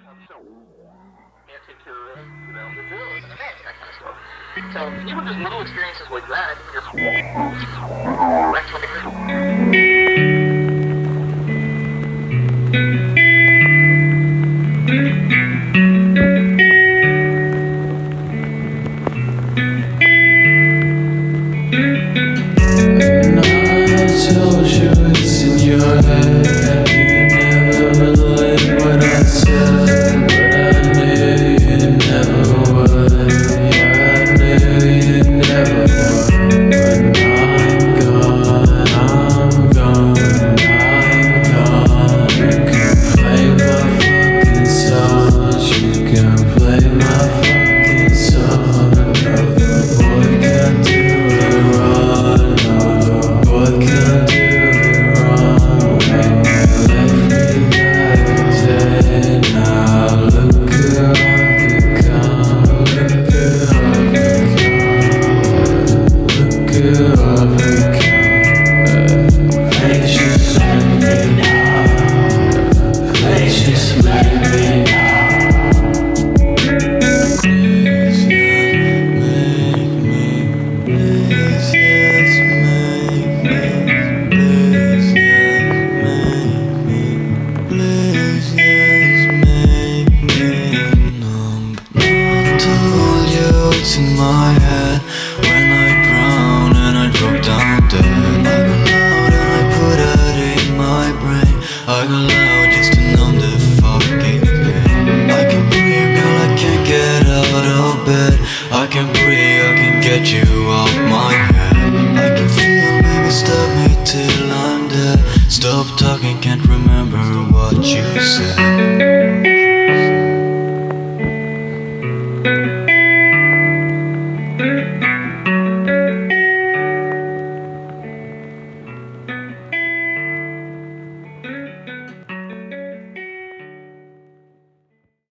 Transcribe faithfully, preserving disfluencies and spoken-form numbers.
So, anti-terrorist, you know, the drills and the mix, that kind of stuff. So, even just little experiences like that, I think are right to the